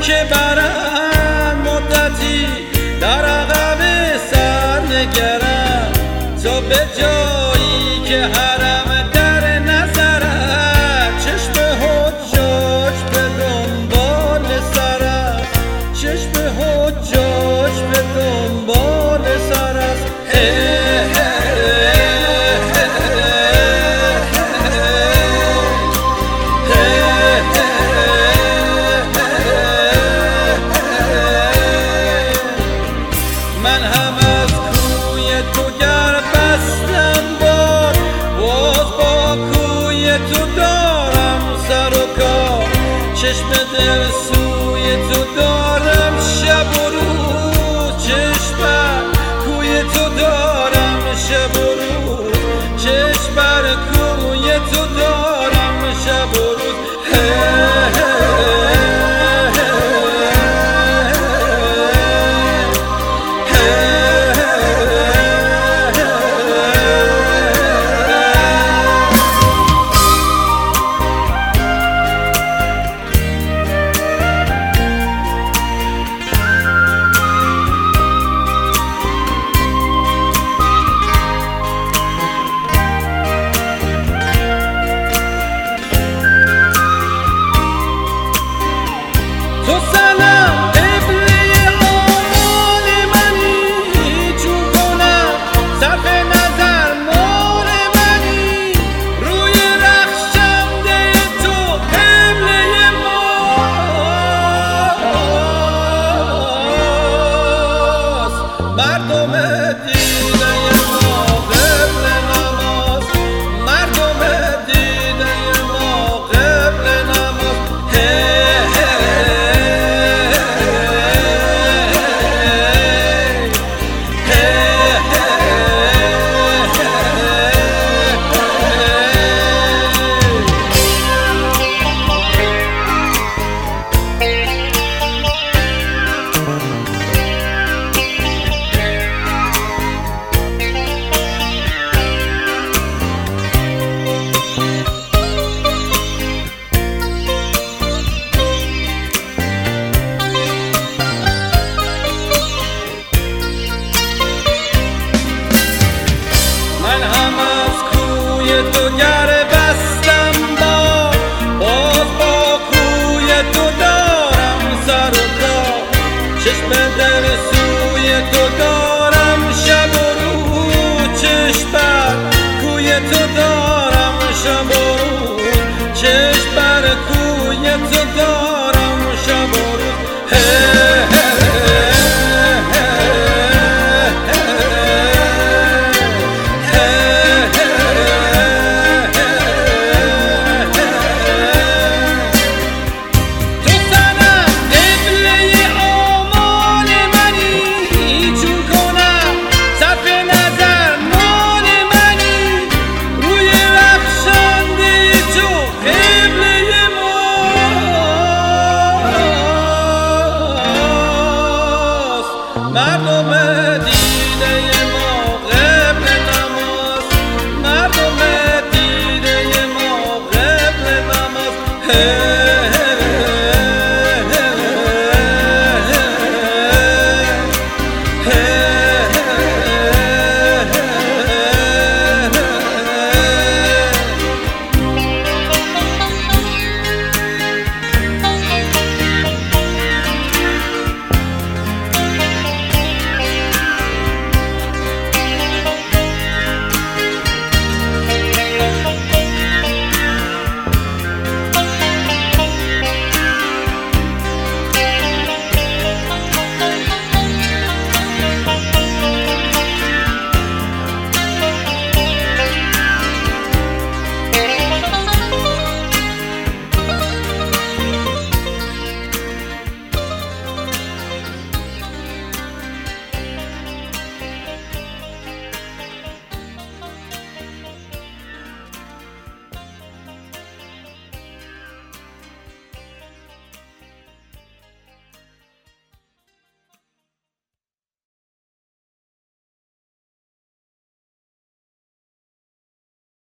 که برم مدتی در عقب سر نگرم، تو به جایی که حرم در نظرت، چشم حجاج به دنبال سرت، چشم حجاج به دنبال سرت. من هم از کوی تو گر بستم باد، باز با کوی تو دارم سر و کار، چشم دل سوی تو دارم شب و روز، چشم بر کوی تو دارم شب و روز، چشم بر کوی تو دارم شب و روز. تو سلام قبله آمان منی، چون کنم صرف نظر مال منی، روی رخشنده تو قبله ماست، مردم دیده ما قبل نماز، مردم دیده ما قبل نماز. تو گر بستم باز با کوی تو دارم سر و کار، چشم دل سوی تو دارم شب و روز، چشم بر کوی تو دارم شب و روز، چشم بر کوی تو دارم شب و روز. مردم